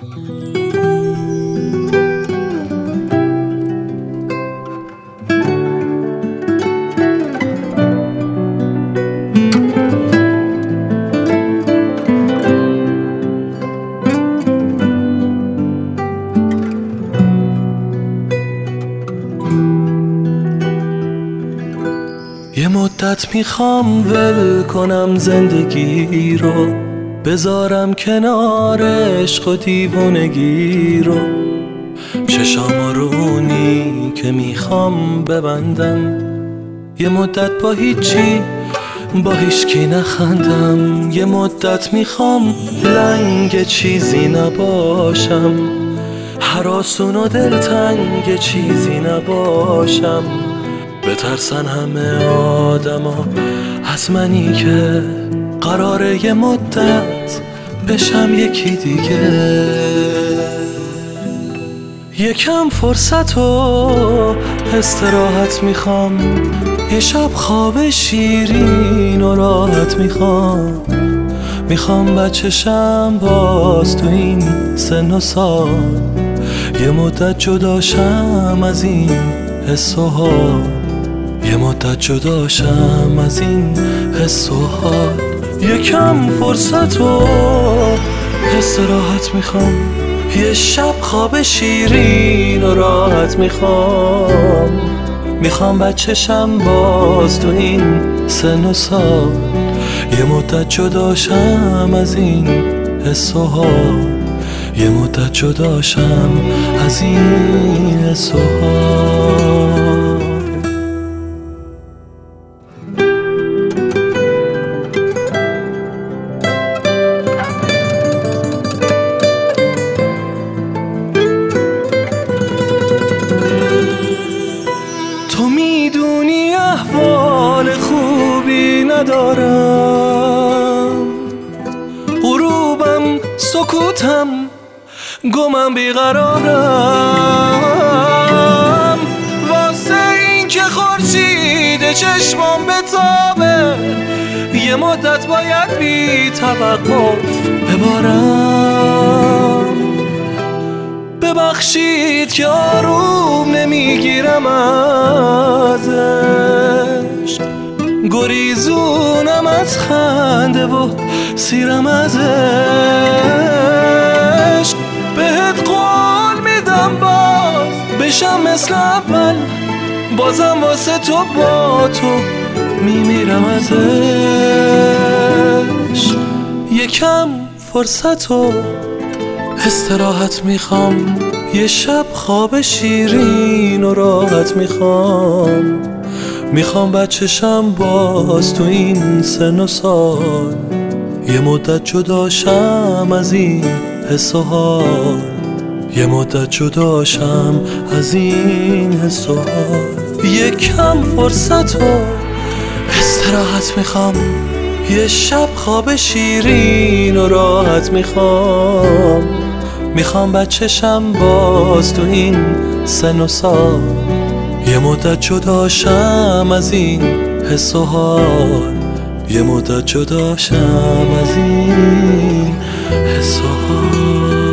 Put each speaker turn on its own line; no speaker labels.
یه مدت میخوام ول کنم زندگی رو، بذارم کنار عشق و دیوونگی رو. چشام رونی که میخوام ببندم، یه مدت با هیچی با هیچکی نخندم. یه مدت میخوام لنگ چیزی نباشم، هراسون و دلتنگ چیزی نباشم. بترسن همه آدما از منی که قراره یه مدت بشم یکی دیگه. یکم فرصت و استراحت میخوام، یه شب خواب شیرین و راحت میخوام بچشم باز تو این سن و سال، یه مدت جداشم از این حس و حال، یه مدت جداشم از این حس و حال. یکم فرصت و استراحت میخوام، یه شب خواب شیرین و راحت میخوام بچشم باز تو این سن و سال، یه مدت جداشم از این حس و حال، یه مدت جداشم از این حس و حال. تو میدونی احوال خوبی ندارم، غروبم سکوتم گمم بیقرارم، واسه این که خورشید چشمام بتابه یه مدت باید بی توقف ببارم. ببخشید که آروم نمیگیرم ازش، گریزونم از خنده و سیرم ازش. بهت قول میدم باز بشم مثل اول، بازم واسه تو با تو میمیرم ازش. یکم فرصت و استراحت میخوام، یه شب خواب شیرین و راحت میخوام بچشم باز تو این سن و سال، یه مدت جداشم از این حس و حال، یه مدت جداشم از این حس و حال. یکم فرصت و استراحت میخوام، یه شب خواب شیرین و راحت میخوام بچشم باز تو این سن و سال، یه مدت جداشم از این حس و حال، یه مدت جداشم از این حس و حال.